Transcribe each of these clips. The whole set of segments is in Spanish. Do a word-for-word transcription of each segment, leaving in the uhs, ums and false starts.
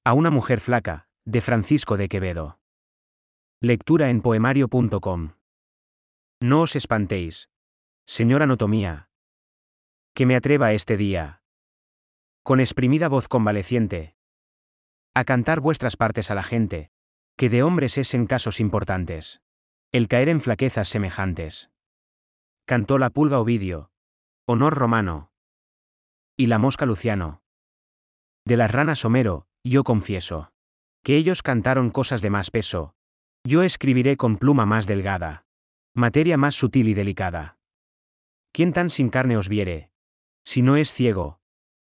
A una mujer flaca, de Francisco de Quevedo. Lectura en poemario punto com. No os espantéis, señor Anatomía, que me atreva este día, con exprimida voz convaleciente, a cantar vuestras partes a la gente, que de hombres es en casos importantes, el caer en flaquezas semejantes. Cantó la pulga Ovidio, Honor Romano, y la mosca Luciano. De las ranas Homero, yo confieso, que ellos cantaron cosas de más peso, yo escribiré con pluma más delgada, materia más sutil y delicada. ¿Quién tan sin carne os viere, si no es ciego?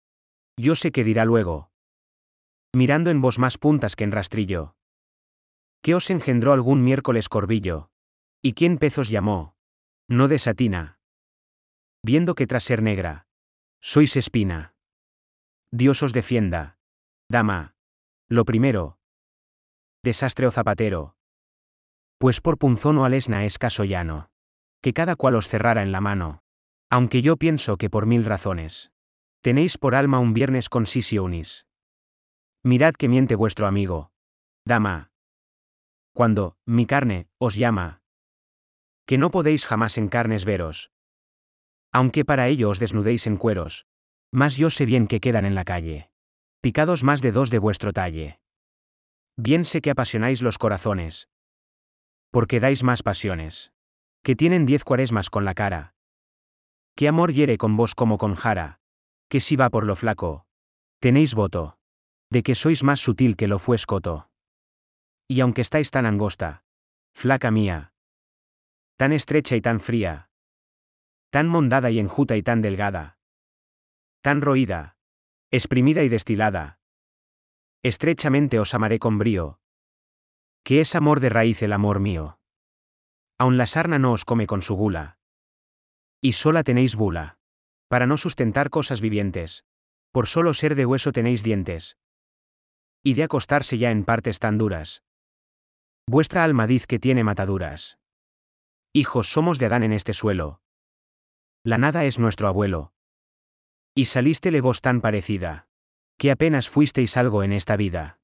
Yo sé que dirá luego, mirando en vos más puntas que en rastrillo, que os engendró algún miércoles corvillo, y quién pez os llamó, no desatina, viendo que tras ser negra, sois espina. Dios os defienda, dama, lo primero, desastre o zapatero, pues por punzón o alesna es caso llano, que cada cual os cerrara en la mano, aunque yo pienso que por mil razones, tenéis por alma un viernes con sisio unis. Mirad que miente vuestro amigo, dama, cuando, mi carne, os llama, que no podéis jamás en carnes veros, aunque para ello os desnudéis en cueros, mas yo sé bien que quedan en la calle, picados más de dos de vuestro talle. Bien sé que apasionáis los corazones, porque dais más pasiones, que tienen diez cuaresmas con la cara. Que amor hiere con vos como con jara, que si va por lo flaco, tenéis voto, de que sois más sutil que lo fue escoto. Y aunque estáis tan angosta, flaca mía, tan estrecha y tan fría, tan mondada y enjuta y tan delgada, tan roída, exprimida y destilada, estrechamente os amaré con brío, que es amor de raíz el amor mío. Aun la sarna no os come con su gula, y sola tenéis bula, para no sustentar cosas vivientes, por solo ser de hueso tenéis dientes, y de acostarse ya en partes tan duras. Vuestra alma diz que tiene mataduras. Hijos somos de Adán en este suelo. La nada es nuestro abuelo. Y salístele vos tan parecida, que apenas fuisteis algo en esta vida.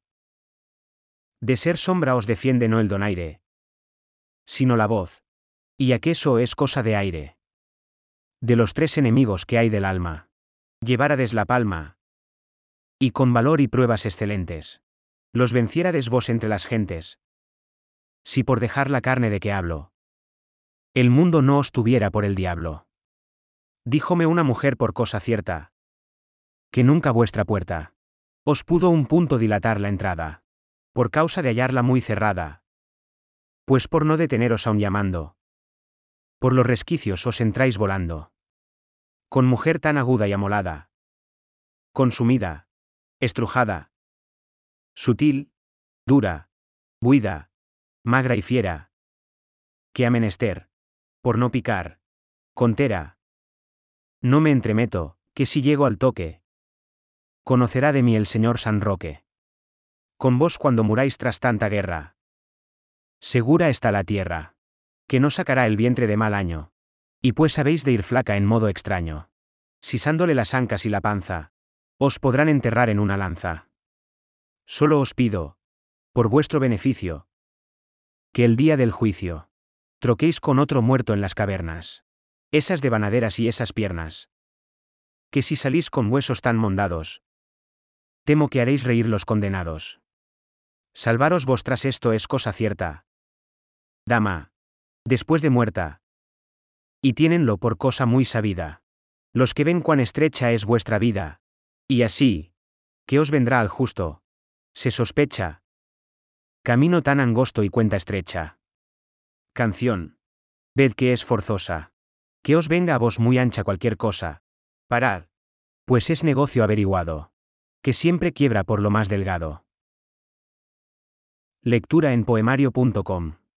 De ser sombra os defiende no el donaire, sino la voz, y aqueso es cosa de aire. De los tres enemigos que hay del alma, llevárades la palma, y con valor y pruebas excelentes, los venciérades vos entre las gentes. Si por dejar la carne de que hablo, el mundo no os tuviera por el diablo. Díjome una mujer por cosa cierta, que nunca vuestra puerta os pudo un punto dilatar la entrada, por causa de hallarla muy cerrada. Pues por no deteneros aun llamando, por los resquicios os entráis volando. Con mujer tan aguda y amolada, consumida, estrujada, sutil, dura, buida, magra y fiera, que a menester, por no picar, contera. No me entremeto, que si llego al toque, conocerá de mí el señor San Roque. Con vos cuando muráis tras tanta guerra, segura está la tierra, que no sacará el vientre de mal año, y pues habéis de ir flaca en modo extraño, sisándole las ancas y la panza, os podrán enterrar en una lanza. Solo os pido, por vuestro beneficio, que el día del juicio, troquéis con otro muerto en las cavernas, esas devanaderas y esas piernas, que si salís con huesos tan mondados, temo que haréis reír los condenados. Salvaros vos tras esto es cosa cierta, dama, después de muerta, y tiénenlo por cosa muy sabida, los que ven cuán estrecha es vuestra vida, y así, que os vendrá al justo, se sospecha, camino tan angosto y cuenta estrecha. Canción. Ved que es forzosa, que os venga a vos muy ancha cualquier cosa, parad, pues es negocio averiguado, que siempre quiebra por lo más delgado. Lectura en poemario punto com.